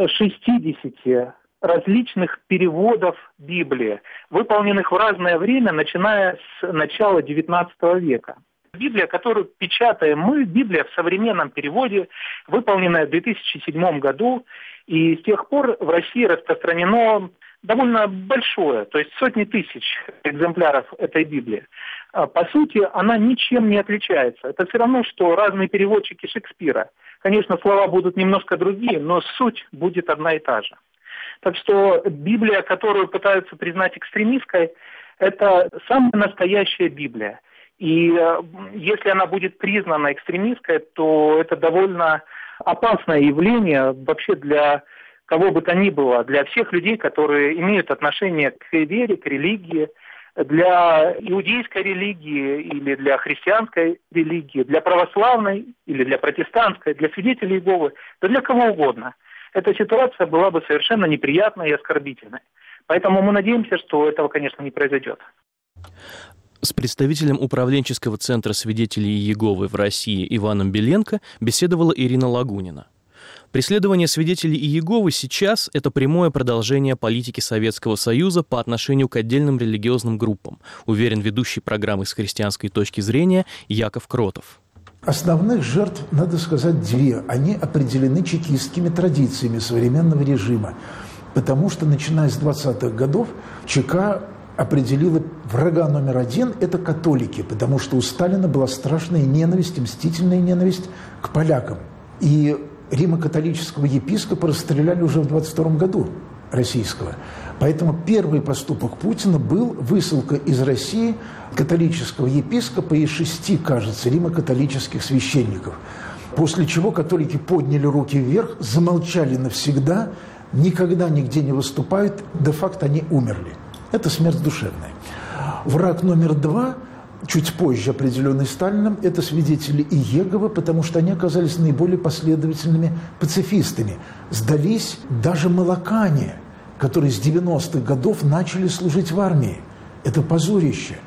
60 различных переводов Библии, выполненных в разное время, начиная с начала XIX века. Библия, которую печатаем мы, Библия в современном переводе, выполненная в 2007 году, и с тех пор в России распространено довольно большое, то есть сотни тысяч экземпляров этой Библии. По сути, она ничем не отличается. Это все равно, что разные переводчики Шекспира. Конечно, слова будут немножко другие, но суть будет одна и та же. Так что Библия, которую пытаются признать экстремистской, это самая настоящая Библия. И если она будет признана экстремистской, то это довольно опасное явление вообще для кого бы то ни было, для всех людей, которые имеют отношение к вере, к религии, для иудейской религии или для христианской религии, для православной или для протестантской, для свидетелей Иеговы, да для кого угодно. Эта ситуация была бы совершенно неприятной и оскорбительной. Поэтому мы надеемся, что этого, конечно, не произойдет. С представителем управленческого центра свидетелей Иеговы в России Иваном Беленко беседовала Ирина Лагунина. Преследование свидетелей Иеговы сейчас – это прямое продолжение политики Советского Союза по отношению к отдельным религиозным группам, уверен ведущий программы с христианской точки зрения Яков Кротов. Основных жертв, надо сказать, две. Они определены чекистскими традициями современного режима, потому что, начиная с 20-х годов, ЧК определила врага номер один – это католики, потому что у Сталина была страшная ненависть, мстительная ненависть к полякам. И римо-католического епископа расстреляли уже в 22 году, российского. Поэтому первый поступок Путина был высылка из России католического епископа и 6, кажется, римо-католических священников. После чего католики подняли руки вверх, замолчали навсегда, никогда нигде не выступают, де-факто они умерли. Это смерть душевная. Враг номер 2, чуть позже определенный Сталином, это свидетели Иеговы, потому что они оказались наиболее последовательными пацифистами. Сдались даже молокане, которые с 90-х годов начали служить в армии. Это позорище.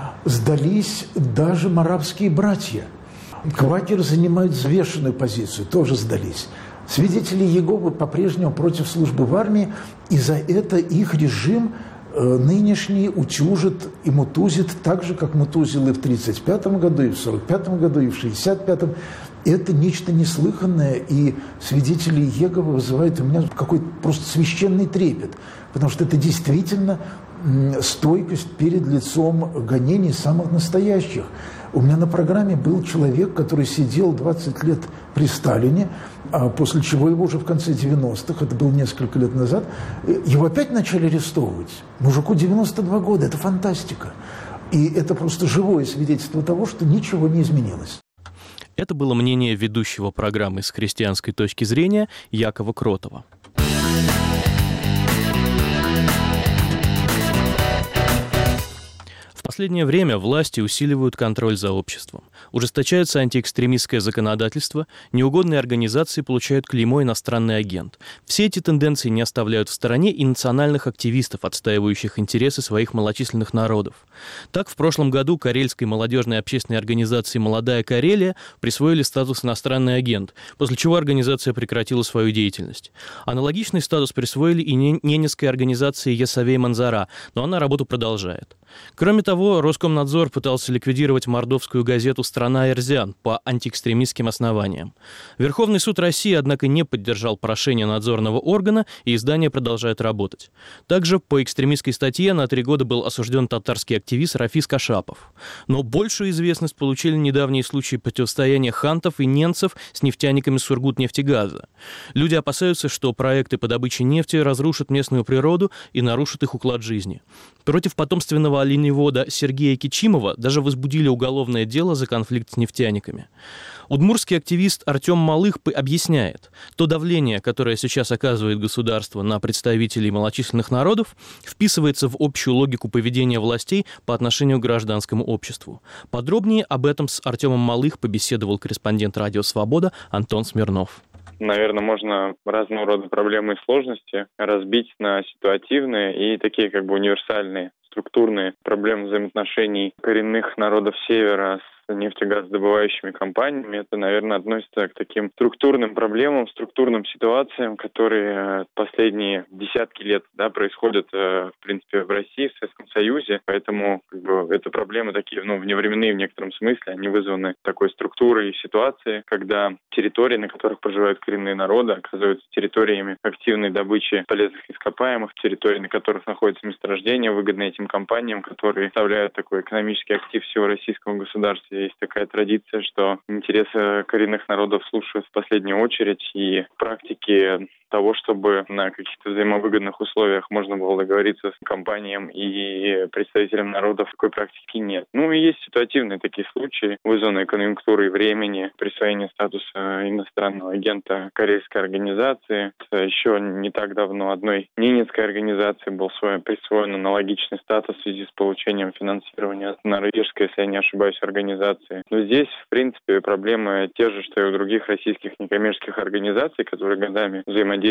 Сдались даже марабские братья. Квакеры занимают взвешенную позицию, тоже сдались. Свидетели Иеговы по-прежнему против службы в армии, и за это их режим нынешний утюжит и мутузит так же, как мутузил и в 1935 году, и в 1945 году, и в 1965. Это нечто неслыханное, и свидетели Иеговы вызывают у меня какой-то просто священный трепет, потому что это действительно стойкость перед лицом гонений самых настоящих. У меня на программе был человек, который сидел 20 лет при Сталине, после чего его уже в конце 90-х, это было несколько лет назад, его опять начали арестовывать. Мужику 92 года, это фантастика. И это просто живое свидетельство того, что ничего не изменилось. Это было мнение ведущего программы с христианской точки зрения Якова Кротова. В последнее время власти усиливают контроль за обществом. Ужесточается антиэкстремистское законодательство, неугодные организации получают клеймо «иностранный агент». Все эти тенденции не оставляют в стороне и национальных активистов, отстаивающих интересы своих малочисленных народов. Так, в прошлом году карельской молодежной общественной организации «Молодая Карелия» присвоили статус «иностранный агент», после чего организация прекратила свою деятельность. Аналогичный статус присвоили и ненецкой организации «Ясовей Манзара», но она работу продолжает. Кроме того, Роскомнадзор пытался ликвидировать мордовскую газету «Страна Эрзян» по антиэкстремистским основаниям. Верховный суд России, однако, не поддержал прошение надзорного органа, и издание продолжает работать. Также по экстремистской статье на 3 года был осужден татарский активист Рафис Кашапов. Но большую известность получили недавние случаи противостояния хантов и ненцев с нефтяниками Сургутнефтегаза. Люди опасаются, что проекты по добыче нефти разрушат местную природу и нарушат их уклад жизни. Против потомственного оленевода Сергея Кичимова даже возбудили уголовное дело за конфликт с нефтяниками. Удмуртский активист Артем Малых объясняет, то давление, которое сейчас оказывает государство на представителей малочисленных народов, вписывается в общую логику поведения властей по отношению к гражданскому обществу. Подробнее об этом с Артемом Малых побеседовал корреспондент «Радио Свобода» Антон Смирнов. Наверное, можно разного рода проблемы и сложности разбить на ситуативные и такие как бы универсальные, структурные проблемы взаимоотношений коренных народов Севера нефтегазодобывающими компаниями. Это, наверное, относится к таким структурным проблемам, структурным ситуациям, которые последние десятки лет происходят, в принципе, в России, в Советском Союзе. Поэтому это проблемы такие, вневременные в некотором смысле. Они вызваны такой структурой и ситуацией, когда территории, на которых проживают коренные народы, оказываются территориями активной добычи полезных ископаемых, территории, на которых находятся месторождения, выгодные этим компаниям, которые составляют такой экономический актив всего российского государства. Есть такая традиция, что интересы коренных народов слушают в последнюю очередь, и практики того, чтобы на каких-то взаимовыгодных условиях можно было договориться с компаниям и представителям народов, такой практики нет. И есть ситуативные такие случаи, вызванные конъюнктурой времени, присвоение статуса иностранного агента корейской организации. Еще не так давно одной ненецкой организации был присвоен аналогичный статус в связи с получением финансирования от норвежской, если я не ошибаюсь, организации. Но здесь, в принципе, проблемы те же, что и у других российских некоммерческих организаций, которые годами взаимодействовали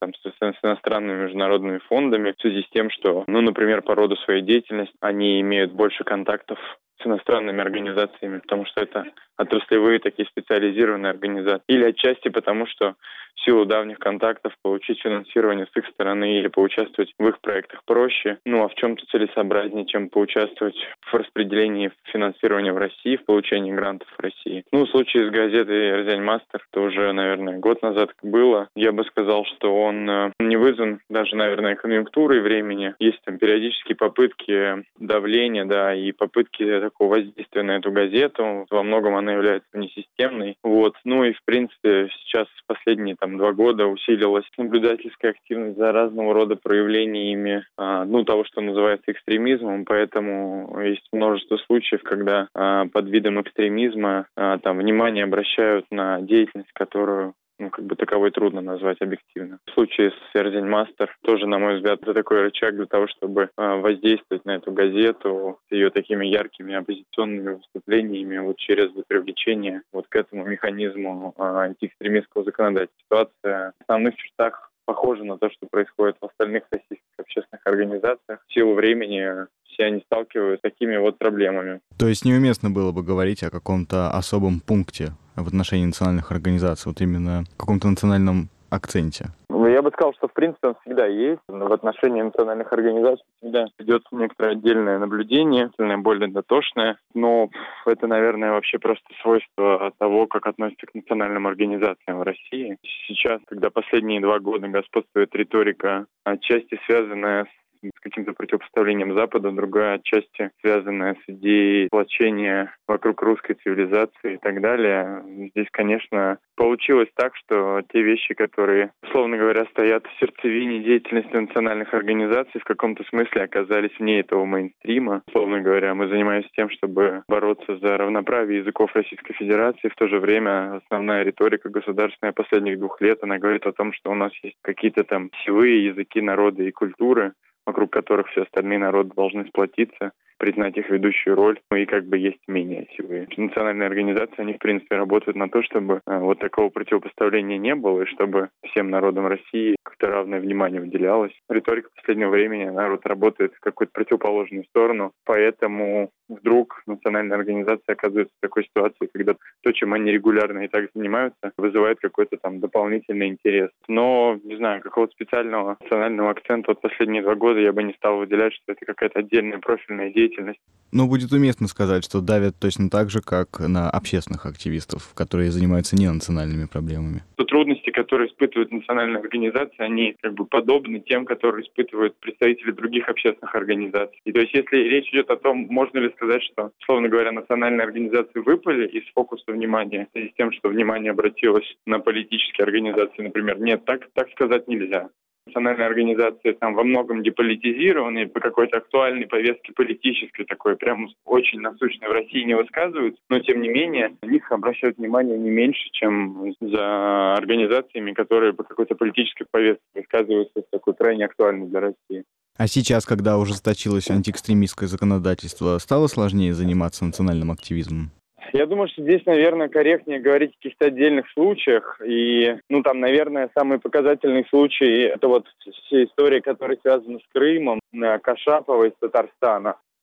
с иностранными международными фондами в связи с тем, что, например, по роду своей деятельности они имеют больше контактов с иностранными организациями, потому что это отраслевые такие специализированные организации. Или отчасти потому, что в силу давних контактов получить финансирование с их стороны или поучаствовать в их проектах проще. А в чем-то целесообразнее, чем поучаствовать в распределении финансирования в России, в получении грантов в России. В случае с газетой «Рязань-Мастер», это уже, наверное, год назад было. Я бы сказал, что он не вызван даже, наверное, конъюнктурой времени. Есть там периодические попытки давления, и попытки такого воздействия на эту газету. Во многом она является несистемной. И, в принципе, сейчас в последние 2 года усилилась наблюдательская активность за разного рода проявлениями, того, что называется экстремизмом. Поэтому есть множество случаев, когда под видом экстремизма внимание обращают на деятельность, которую таковой трудно назвать объективно. В случае с «Рязань-Мастер» тоже, на мой взгляд, это такой рычаг для того, чтобы воздействовать на эту газету с ее такими яркими оппозиционными выступлениями через привлечение к этому механизму антиэкстремистского законодательства. Ситуация в основных чертах похожа на то, что происходит в остальных российских общественных организациях. В силу времени все они сталкиваются с такими проблемами. То есть неуместно было бы говорить о каком-то особом пункте в отношении национальных организаций, именно каком-то национальном акценте? Я бы сказал, что в принципе он всегда есть. В отношении национальных организаций всегда идет некоторое отдельное наблюдение, более дотошное. Но это, наверное, вообще просто свойство того, как относятся к национальным организациям в России. Сейчас, когда последние 2 года господствует риторика, отчасти связанная с каким-то противопоставлением Запада, другая отчасти связанная с идеей сплочения вокруг русской цивилизации и так далее. Здесь, конечно, получилось так, что те вещи, которые, условно говоря, стоят в сердцевине деятельности национальных организаций, в каком-то смысле оказались вне этого мейнстрима. Условно говоря, мы занимаемся тем, чтобы бороться за равноправие языков Российской Федерации. В то же время основная риторика государственная последних 2 лет, она говорит о том, что у нас есть какие-то силовые языки, народы и культуры, вокруг которых все остальные народы должны сплотиться, признать их ведущую роль, и есть менее силы. Национальные организации, они, в принципе, работают на то, чтобы такого противопоставления не было, и чтобы всем народам России как-то равное внимание уделялось. Риторика последнего времени, народ работает в какую-то противоположную сторону, поэтому вдруг национальные организации оказываются в такой ситуации, когда то, чем они регулярно и так занимаются, вызывает какой-то дополнительный интерес. Но, не знаю, какого-то специального национального акцента последние 2 года я бы не стал выделять, что это какая-то отдельная профильная деятельность. Будет уместно сказать, что давят точно так же, как на общественных активистов, которые занимаются не национальными проблемами. Трудности, которые испытывают национальные организации, они подобны тем, которые испытывают представители других общественных организаций. И то есть, если речь идет о том, можно ли сказать, что, условно говоря, национальные организации выпали из фокуса внимания, в связи с тем, что внимание обратилось на политические организации, например. Нет, так сказать нельзя. Национальные организации во многом деполитизированы, по какой-то актуальной повестке политической, такой прям очень насущной в России не высказываются, но тем не менее на них обращают внимание не меньше, чем за организациями, которые по какой-то политической повестке высказываются такой крайне актуальной для России. А сейчас, когда ужесточилось антиэкстремистское законодательство, стало сложнее заниматься национальным активизмом? Я думаю, что здесь, наверное, корректнее говорить о каких-то отдельных случаях. И, наверное, самый показательный случай – это все истории, которые связаны с Крымом, Кашапова из Татарстана.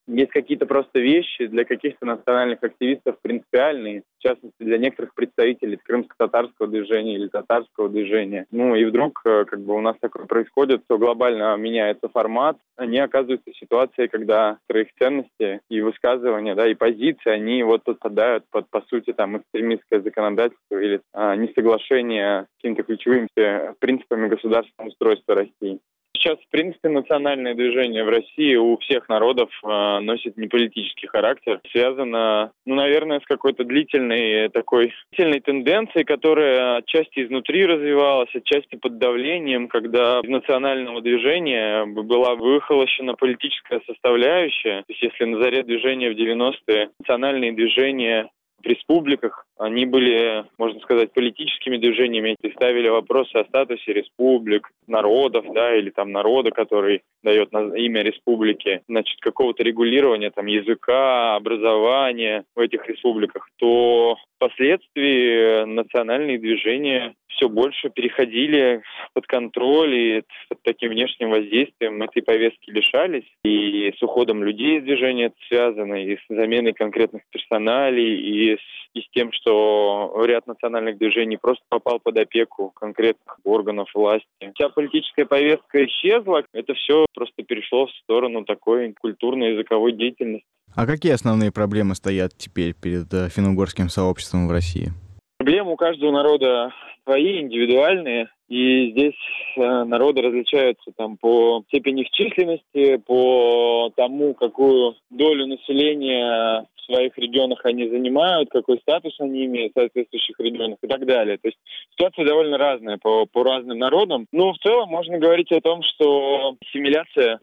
Есть какие-то просто вещи для каких-то национальных активистов принципиальные, в частности, для некоторых представителей крымско-татарского движения или татарского движения. Ну и вдруг у нас такое происходит, то глобально меняется формат, они оказываются в ситуации, когда их ценности и высказывания, и позиции, они подпадают под, по сути, экстремистское законодательство или несоглашение с какими-то ключевыми принципами государственного устройства России. Сейчас, в принципе, национальное движение в России у всех народов носит неполитический характер. Связано, наверное, с какой-то длительной тенденцией, которая отчасти изнутри развивалась, отчасти под давлением, когда из национального движения была выхолощена политическая составляющая. То есть, если на заре движения в 90-е национальные движения в республиках, они были, можно сказать, политическими движениями и ставили вопросы о статусе республик, народов, или народа, который дает имя республике, какого-то регулирования языка, образования в этих республиках, то впоследствии национальные движения все больше переходили под контроль и под таким внешним воздействием этой повестки лишались. И с уходом людей из движения это связано, и с заменой конкретных персоналей, и с тем, что ряд национальных движений просто попал под опеку конкретных органов власти. Вся политическая повестка исчезла, это все просто перешло в сторону такой культурно-языковой деятельности. А какие основные проблемы стоят теперь перед финно-угорским сообществом в России? Проблемы у каждого народа свои, индивидуальные, и здесь народы различаются по степени их численности, по тому, какую долю населения в своих регионах они занимают, какой статус они имеют в соответствующих регионах и так далее. То есть ситуация довольно разная по разным народам. Но в целом можно говорить о том, что ассимиляция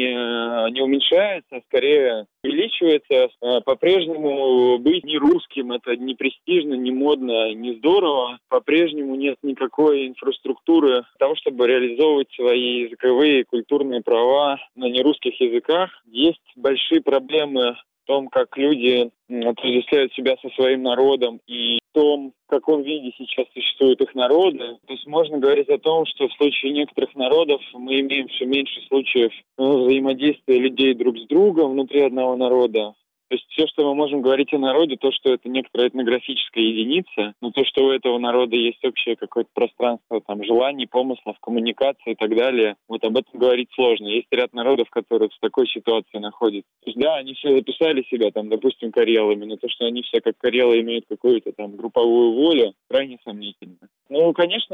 не уменьшается, а скорее увеличивается. По-прежнему быть не русским — это не престижно, не модно, не здорово. По-прежнему нет никакой инфраструктуры для того, чтобы реализовывать свои языковые и культурные права на нерусских языках. Есть большие проблемы в том, как люди отождествляют себя со своим народом и в том, в каком виде сейчас существуют их народы. То есть можно говорить о том, что в случае некоторых народов мы имеем все меньше случаев взаимодействия людей друг с другом внутри одного народа. То есть все, что мы можем говорить о народе, то, что это некоторая этнографическая единица, но то, что у этого народа есть общее какое-то пространство желаний, помыслов, коммуникации и так далее, об этом говорить сложно. Есть ряд народов, которые в такой ситуации находятся. То есть они все записали себя, допустим, карелами, но то, что они все как карелы имеют какую-то групповую волю, крайне сомнительно. Конечно,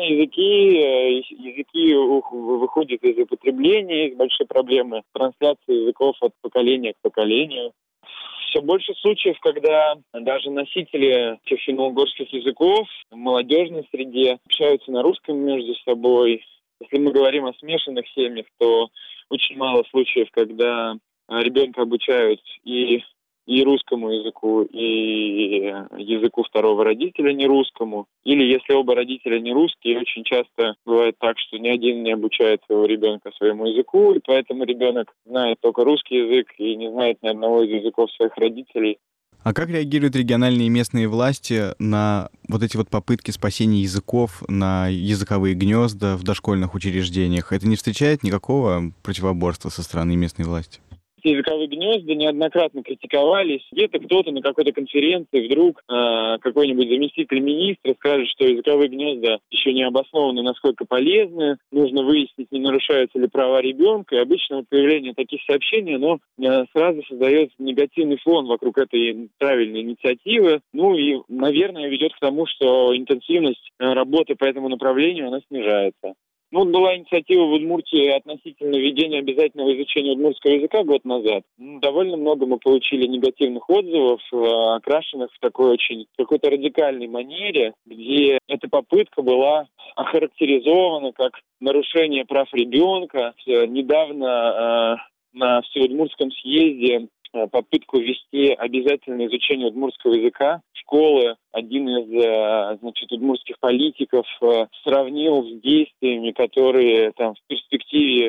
языки выходят из употребления, есть большие проблемы трансляции языков от поколения к поколению. Все больше случаев, когда даже носители тех финно-угорских языков в молодежной среде общаются на русском между собой. Если мы говорим о смешанных семьях, то очень мало случаев, когда ребенка обучают и русскому языку, и языку второго родителя не русскому. Или если оба родителя не русские, очень часто бывает так, что ни один не обучает своего ребенка своему языку, и поэтому ребенок знает только русский язык и не знает ни одного из языков своих родителей. А как реагируют региональные и местные власти на эти попытки спасения языков, на языковые гнезда в дошкольных учреждениях? Это не встречает никакого противоборства со стороны местной власти? Языковые гнезда неоднократно критиковались. Где-то кто-то на какой-то конференции вдруг какой-нибудь заместитель министра скажет, что языковые гнезда еще не обоснованы, насколько полезны. Нужно выяснить, не нарушаются ли права ребенка. И обычно появление таких сообщений, оно сразу создает негативный фон вокруг этой правильной инициативы. И, наверное, ведет к тому, что интенсивность работы по этому направлению, она снижается. Была инициатива в Удмуртии относительно введения обязательного изучения удмуртского языка год назад. Довольно много мы получили негативных отзывов, окрашенных в такой какой-то радикальной манере, где эта попытка была охарактеризована как нарушение прав ребенка. Недавно на Всеудмуртском съезде попытку ввести обязательное изучение удмуртского языка в школы один из удмуртских политиков сравнил с действиями, которые в перспективе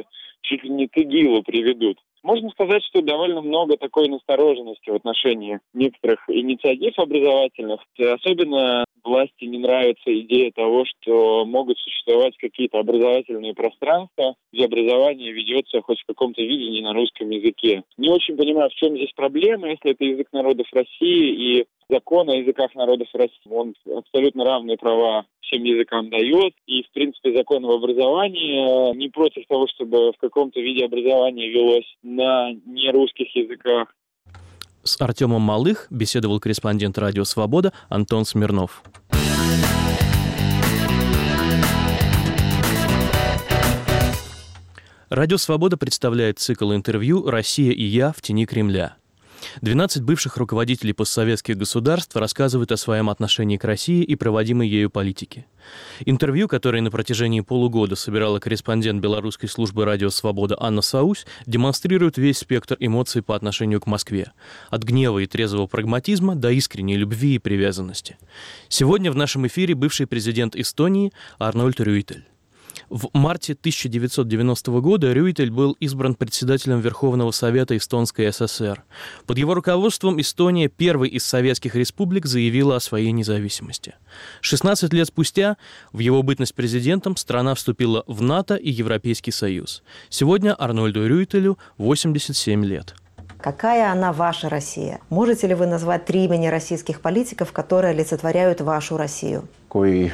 чуть ли не к ИГИЛу приведут. Можно сказать, что довольно много такой настороженности в отношении некоторых инициатив образовательных. Особенно власти не нравится идея того, что могут существовать какие-то образовательные пространства, где образование ведется хоть в каком-то виде не на русском языке. Не очень понимаю, в чем здесь проблема, если это язык народов России и закон о языках народов России. Он абсолютно равные права всем языкам дает. И, в принципе, закон об образовании не против того, чтобы в каком-то виде образование велось на нерусских языках. С Артемом Малых беседовал корреспондент «Радио Свобода» Антон Смирнов. «Радио Свобода» представляет цикл интервью «Россия и я в тени Кремля». 12 бывших руководителей постсоветских государств рассказывают о своем отношении к России и проводимой ею политике. Интервью, которое на протяжении полугода собирала корреспондент белорусской службы «Радио Свобода» Анна Саусь, демонстрирует весь спектр эмоций по отношению к Москве. От гнева и трезвого прагматизма до искренней любви и привязанности. Сегодня в нашем эфире бывший президент Эстонии Арнольд Рюйтель. В марте 1990 года Рюйтель был избран председателем Верховного Совета Эстонской ССР. Под его руководством Эстония, первой из советских республик, заявила о своей независимости. 16 лет спустя, в его бытность президентом, страна вступила в НАТО и Европейский Союз. Сегодня Арнольду Рюйтелю 87 лет. Какая она ваша Россия? Можете ли вы назвать 3 имени российских политиков, которые олицетворяют вашу Россию? В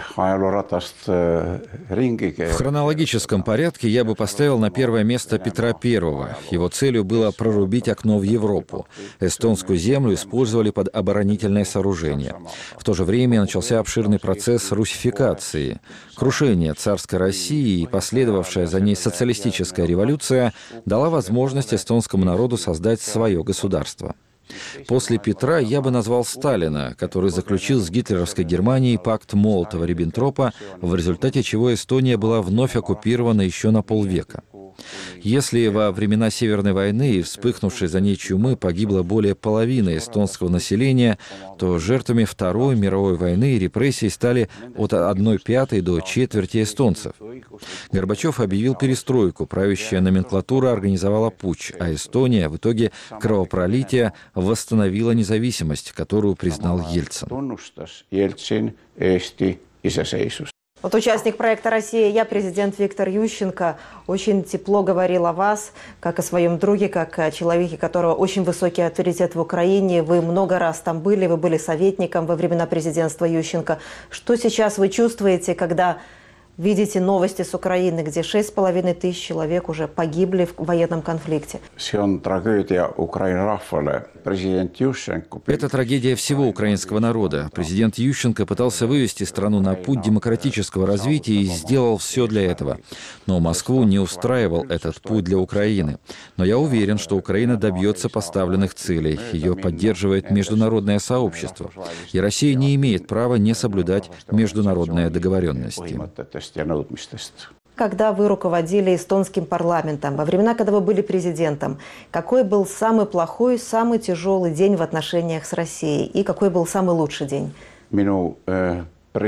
хронологическом порядке я бы поставил на первое место Петра I. Его целью было прорубить окно в Европу. Эстонскую землю использовали под оборонительное сооружение. В то же время начался обширный процесс русификации. Крушение царской России и последовавшая за ней социалистическая революция дала возможность эстонскому народу создать свое государство. После Петра я бы назвал Сталина, который заключил с гитлеровской Германией пакт Молотова-Риббентропа, в результате чего Эстония была вновь оккупирована еще на полвека. Если во времена Северной войны и вспыхнувшей за ней чумы погибло более половины эстонского населения, то жертвами Второй мировой войны и репрессий стали от 1/5 до четверти эстонцев. Горбачев объявил перестройку, правящая номенклатура организовала путч, а Эстония в итоге кровопролития восстановила независимость, которую признал Ельцин. Вот участник проекта «Россия, я», президент Виктор Ющенко, очень тепло говорил о вас, как о своем друге, как о человеке, у которого очень высокий авторитет в Украине. Вы много раз там были, вы были советником во времена президентства Ющенко. Что сейчас вы чувствуете, когда видите новости с Украины, где 6500 человек уже погибли в военном конфликте? Это трагедия всего украинского народа. Президент Ющенко пытался вывести страну на путь демократического развития и сделал все для этого. Но Москву не устраивал этот путь для Украины. Но я уверен, что Украина добьется поставленных целей. Ее поддерживает международное сообщество. И Россия не имеет права не соблюдать международные договоренности. Когда вы руководили эстонским парламентом, во времена, когда вы были президентом, какой был самый плохой, самый тяжелый день в отношениях с Россией? И какой был самый лучший день? Мое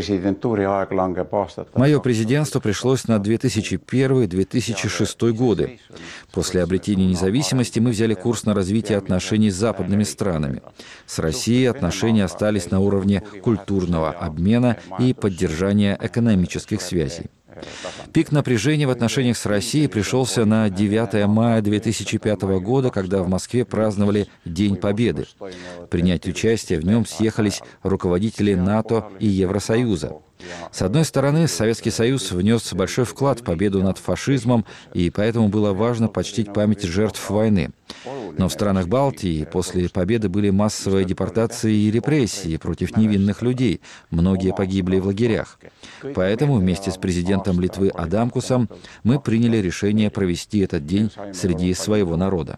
президентство пришлось на 2001-2006 годы. После обретения независимости мы взяли курс на развитие отношений с западными странами. С Россией отношения остались на уровне культурного обмена и поддержания экономических связей. Пик напряжения в отношениях с Россией пришелся на 9 мая 2005 года, когда в Москве праздновали День Победы. Принять участие в нем съехались руководители НАТО и Евросоюза. С одной стороны, Советский Союз внес большой вклад в победу над фашизмом, и поэтому было важно почтить память жертв войны. Но в странах Балтии после победы были массовые депортации и репрессии против невинных людей. Многие погибли в лагерях. Поэтому вместе с президентом Литвы Адамкусом мы приняли решение провести этот день среди своего народа.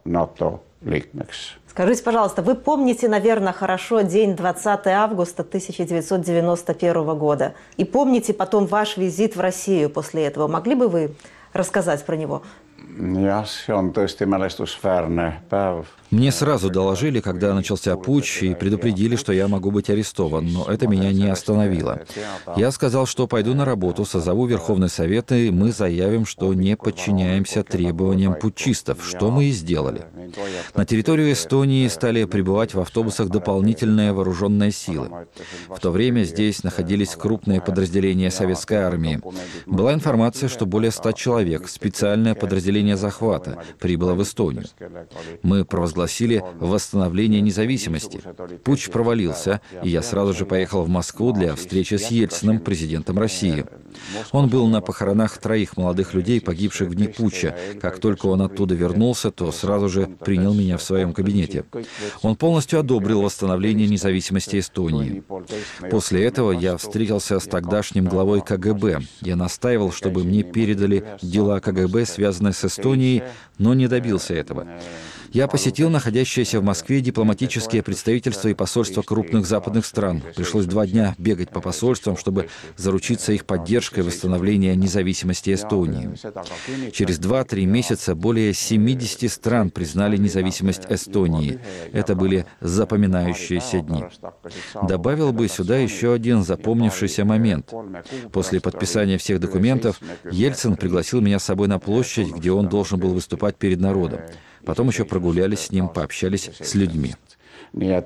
Скажите, пожалуйста, вы помните, наверное, хорошо день 20 августа 1991 года. И помните потом ваш визит в Россию после этого. Могли бы вы рассказать про него? Мне сразу доложили, когда начался путч, и предупредили, что я могу быть арестован, но это меня не остановило. Я сказал, что пойду на работу, созову Верховный Совет, и мы заявим, что не подчиняемся требованиям путчистов, что мы и сделали. На территорию Эстонии стали прибывать в автобусах дополнительные вооруженные силы. В то время здесь находились крупные подразделения советской армии. Была информация, что более 100 человек, специальное подразделение захвата, прибыло в Эстонию. Мы провозгласили восстановление независимости. Путч провалился, и я сразу же поехал в Москву для встречи с Ельциным, президентом России. Он был на похоронах 3 молодых людей, погибших в дни путча. Как только он оттуда вернулся, то сразу же принял меня в своем кабинете. Он полностью одобрил восстановление независимости Эстонии. После этого я встретился с тогдашним главой КГБ. Я настаивал, чтобы мне передали дела КГБ, связанные с Эстонией, но не добился этого. Я посетил находящиеся в Москве дипломатические представительства и посольства крупных западных стран. Пришлось 2 дня бегать по посольствам, чтобы заручиться их поддержкой восстановления независимости Эстонии. Через 2-3 месяца более 70 стран признали независимость Эстонии. Это были запоминающиеся дни. Добавил бы сюда еще один запомнившийся момент. После подписания всех документов Ельцин пригласил меня с собой на площадь, где он должен был выступать перед народом. Потом еще прогулялись с ним, пообщались с людьми. Мы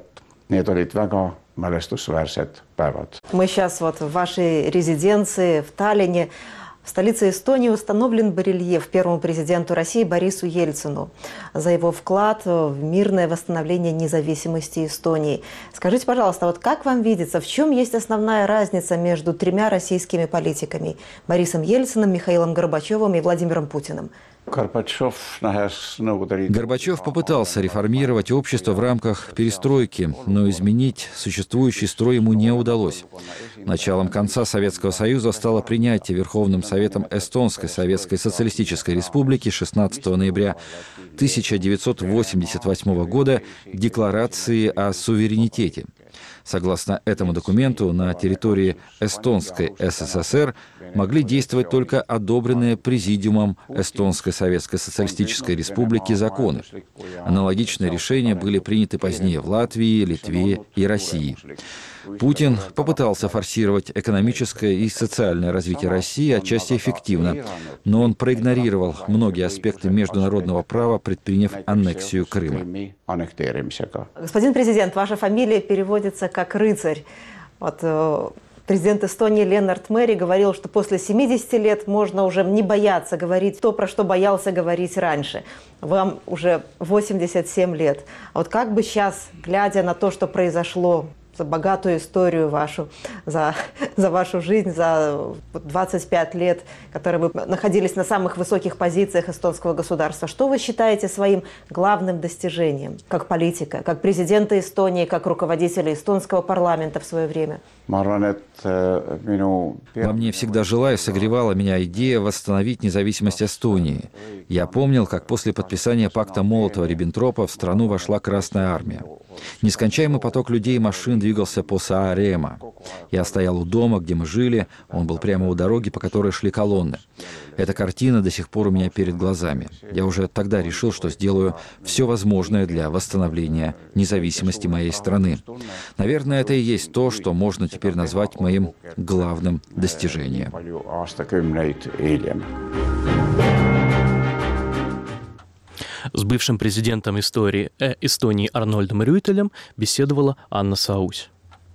сейчас вот в вашей резиденции в Таллине. В столице Эстонии установлен барельеф первому президенту России Борису Ельцину за его вклад в мирное восстановление независимости Эстонии. Скажите, пожалуйста, вот как вам видится, в чем есть основная разница между 3 российскими политиками – Борисом Ельциным, Михаилом Горбачевым и Владимиром Путиным? Горбачев попытался реформировать общество в рамках перестройки, но изменить существующий строй ему не удалось. Началом конца Советского Союза стало принятие Верховным Советом Эстонской Советской Социалистической Республики 16 ноября 1988 года Декларации о суверенитете. Согласно этому документу, на территории Эстонской СССР могли действовать только одобренные Президиумом Эстонской Советской Социалистической Республики законы. Аналогичные решения были приняты позднее в Латвии, Литве и России. Путин попытался форсировать экономическое и социальное развитие России отчасти эффективно, но он проигнорировал многие аспекты международного права, предприняв аннексию Крыма. Господин президент, ваша фамилия переводится как «рыцарь». Вот, президент Эстонии Ленард Мери говорил, что после 70 лет можно уже не бояться говорить то, про что боялся говорить раньше. Вам уже 87 лет. А вот как бы сейчас, глядя на то, что произошло, за богатую историю вашу, за вашу жизнь, за 25 лет, которые вы находились на самых высоких позициях эстонского государства. Что вы считаете своим главным достижением как политика, как президента Эстонии, как руководителя эстонского парламента в свое время? Во мне всегда жила и согревала меня идея восстановить независимость Эстонии. Я помнил, как после подписания пакта Молотова-Риббентропа в страну вошла Красная Армия. Нескончаемый поток людей и машин двигался по Сааремаа. Я стоял у дома, где мы жили, он был прямо у дороги, по которой шли колонны. Эта картина до сих пор у меня перед глазами. Я уже тогда решил, что сделаю все возможное для восстановления независимости моей страны. Наверное, это и есть то, что можно теперь назвать моим главным достижением. С бывшим президентом Эстонии Арнольдом Рюйтелем беседовала Анна Саусь.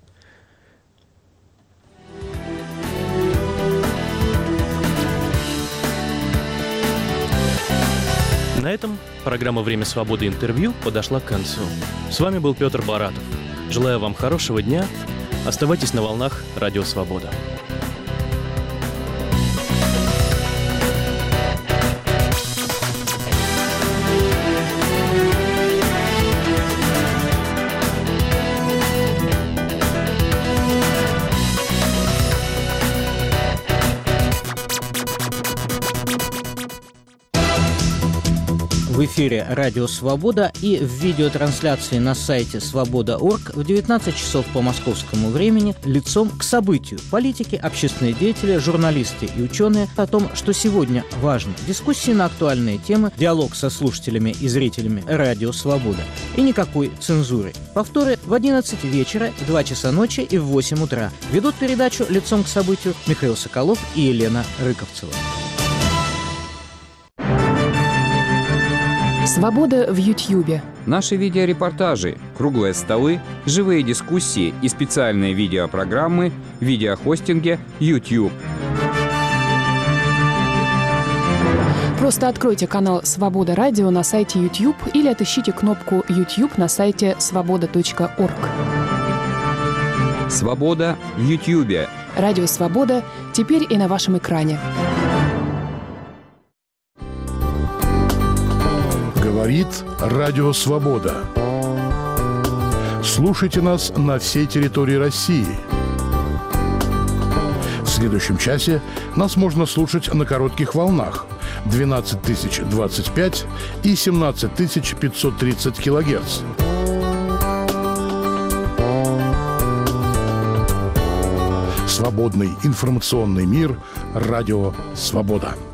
На этом программа «Время свободы. Интервью» подошла к концу. С вами был Петр Баратов. Желаю вам хорошего дня. Оставайтесь на волнах Радио Свобода. В эфире «Радио Свобода» и в видеотрансляции на сайте свобода.орг в 19 часов по московскому времени лицом к событию. Политики, общественные деятели, журналисты и ученые о том, что сегодня важно. Дискуссии на актуальные темы, диалог со слушателями и зрителями «Радио Свобода». И никакой цензуры. Повторы в 11 вечера, в 2 часа ночи и в 8 утра. Ведут передачу «Лицом к событию» Михаил Соколов и Елена Рыковцева. Свобода в Ютьюбе. Наши видеорепортажи, круглые столы, живые дискуссии и специальные видеопрограммы в видеохостинге YouTube. Просто откройте канал «Свобода Радио» на сайте YouTube или отыщите кнопку YouTube на сайте свобода.орг. Свобода в Ютьюбе. Радио «Свобода» теперь и на вашем экране. Говорит Радио Свобода. Слушайте нас на всей территории России. В следующем часе нас можно слушать на коротких волнах 12 025 и 17 530 килогерц. Свободный информационный мир. Радио Свобода.